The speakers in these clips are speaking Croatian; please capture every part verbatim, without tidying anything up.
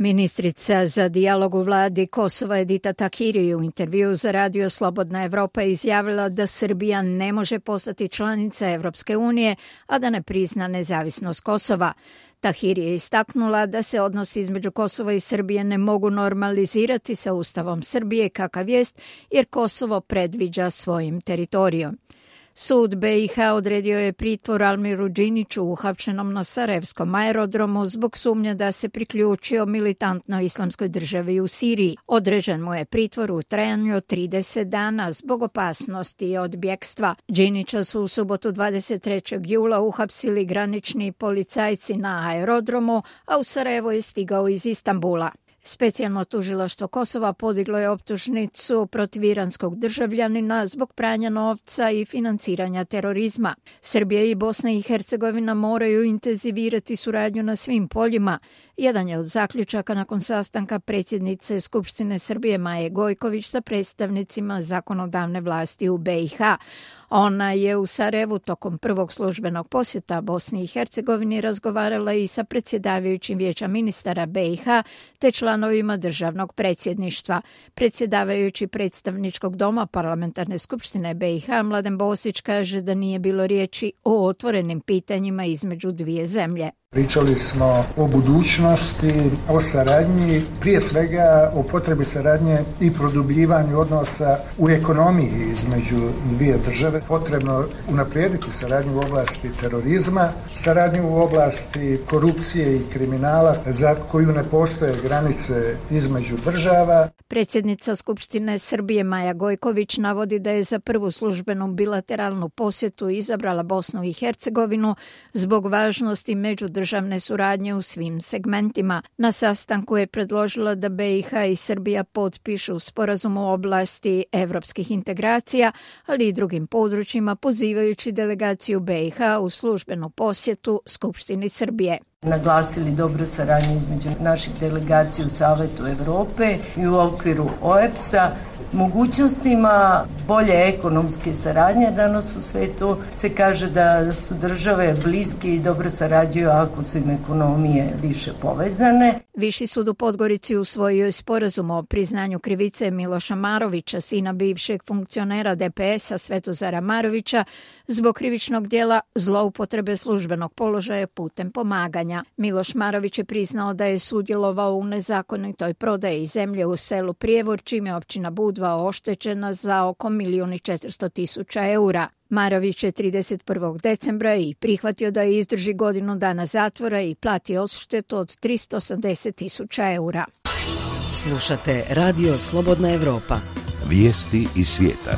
Ministrica za dijalog u vladi Kosova Edita Tahiri u intervjuu za radio Slobodna Evropa izjavila da Srbija ne može postati članica Evropske unije, a da ne prizna nezavisnost Kosova. Tahiri je istaknula da se odnosi između Kosova i Srbije ne mogu normalizirati sa Ustavom Srbije kakav jest, jer Kosovo predviđa svojim teritorijom. Sud be i ha odredio je pritvor Almiru Džiniću uhapšenom na Sarajevskom aerodromu zbog sumnje da se priključio militantnoj islamskoj državi u Siriji. Određen mu je pritvor u trajanju od trideset dana zbog opasnosti od bjekstva. Džinića su u subotu dvadeset trećeg jula uhapsili granični policajci na aerodromu, a u Sarajevo je stigao iz Istanbula. Specijalno tužilaštvo Kosova podiglo je optužnicu protiv iranskog državljanina zbog pranja novca i financiranja terorizma. Srbija i Bosna i Hercegovina moraju intenzivirati suradnju na svim poljima. Jedan je od zaključaka nakon sastanka predsjednice Skupštine Srbije Maje Gojković sa predstavnicima zakonodavne vlasti u be i ha. Ona je u Sarajevu tokom prvog službenog posjeta Bosni i Hercegovini razgovarala i sa predsjedavajućim vijeća ministara be i ha te članovima državnog predsjedništva. Predsjedavajući predstavničkog doma Parlamentarne skupštine be i ha Mladen Bosić kaže da nije bilo riječi o otvorenim pitanjima između dvije zemlje. Pričali smo o budućnosti, o saradnji, prije svega o potrebi saradnje i produbljivanju odnosa u ekonomiji između dvije države. Potrebno unaprijediti saradnju u oblasti terorizma, saradnju u oblasti korupcije i kriminala za koju ne postoje granice između država. Predsjednica Skupštine Srbije Maja Gojković navodi da je za prvu službenu bilateralnu posjetu izabrala Bosnu i Hercegovinu zbog važnosti međudržavne suradnje u svim segmentima. Na sastanku je predložila da be i ha i Srbija potpišu sporazum u oblasti evropskih integracija, ali i drugim područjima, pozivajući delegaciju be i ha u službenu posjetu Skupštini Srbije. Naglasili dobru saradnju između naših delegacija u Savetu Evrope i u okviru o e be es a, mogućnostima bolje ekonomske saradnje. Danas u svetu se kaže da su države bliske i dobro sarađuju ako su im ekonomije više povezane. Viši sud u Podgorici usvojio je sporazum o priznanju krivice Miloša Marovića, sina bivšeg funkcionera de pe es a Svetozara Marovića, zbog krivičnog djela zloupotrebe službenog položaja putem pomaganja. Miloš Marović je priznao da je sudjelovao u nezakonitoj prodaji zemlje u selu Prijevor, čime je općina Budva oštećena za oko milijun i četiristo tisuća eura. Marović je trideset prvog decembra i prihvatio da izdrži godinu dana zatvora i plati odštetu od tristo osamdeset tisuća eura. Slušate Radio Slobodna Evropa. Vijesti iz svijeta.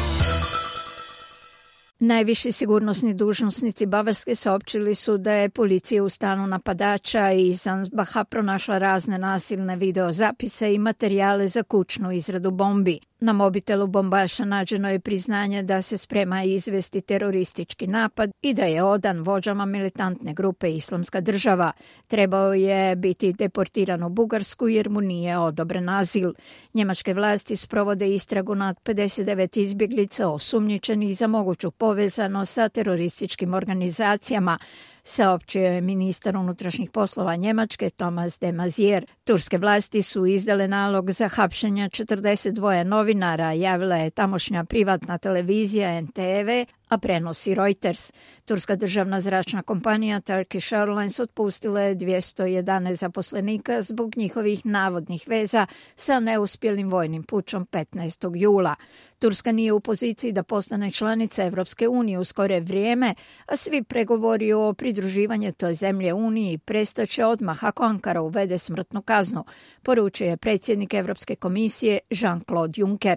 Najviši sigurnosni dužnosnici Bavarske saopćili su da je policija u stanu napadača iz Ansbacha pronašla razne nasilne videozapise i materijale za kućnu izradu bombi. Na mobitelu bombaša nađeno je priznanje da se sprema izvesti teroristički napad i da je odan vođama militantne grupe Islamska država. Trebao je biti deportiran u Bugarsku jer mu nije odobren azil. Njemačke vlasti sprovode istragu nad pedeset devet izbjeglica osumnjičenih za moguću povezanost sa terorističkim organizacijama, saopćio je ministar unutrašnjih poslova Njemačke Thomas de Maizière. Turske vlasti su izdale nalog za hapšenje četrdeset dva novinara, javila je tamošnja privatna televizija en te ve, a prenosi Reuters. Turska državna zračna kompanija Turkish Airlines otpustila je dvjesto jedanaest zaposlenika zbog njihovih navodnih veza sa neuspjelim vojnim pučom petnaestog jula. Turska nije u poziciji da postane članica Evropske unije u skore vrijeme, a svi pregovori o pridruživanju toj zemlje Uniji prestaće odmah ako Ankara uvede smrtnu kaznu, poručio je predsjednik Evropske komisije Jean-Claude Juncker.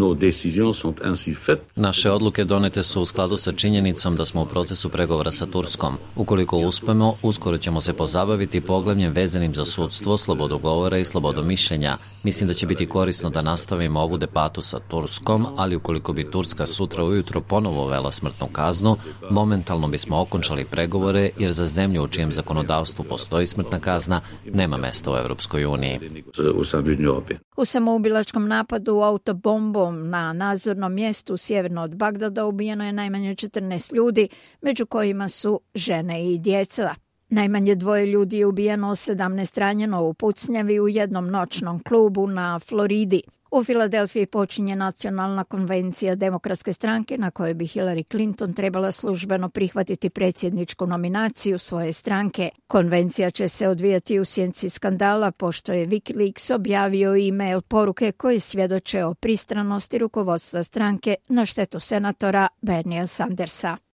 Naše odluke donete su u skladu sa činjenicom da smo u procesu pregovora sa Turskom. Ukoliko uspemo, uskoro ćemo se pozabaviti poglavljem vezanim za sudstvo, slobodu govora i slobodu mišljenja. Mislim da će biti korisno da nastavimo ovu debatu sa Turskom, ali ukoliko bi Turska sutra ujutro ponovo uvela smrtnu kaznu, momentalno bismo okončali pregovore jer za zemlju u čijem zakonodavstvu postoji smrtna kazna nema mesta u Evropskoj uniji. U samoubilačkom napadu autobombom na nadzornom mjestu sjeverno od Bagdada ubijeno je najmanje četrnaest ljudi, među kojima su žene i djeca. Najmanje dvoje ljudi je ubijeno, sedamnaest ranjeno u pucnjavi u jednom noćnom klubu na Floridi. U Filadelfiji počinje nacionalna konvencija Demokratske stranke na kojoj bi Hillary Clinton trebala službeno prihvatiti predsjedničku nominaciju svoje stranke. Konvencija će se odvijati u sjenci skandala pošto je Wikileaks objavio e-mail poruke koje svjedoče o pristranosti rukovodstva stranke na štetu senatora Berniea Sandersa.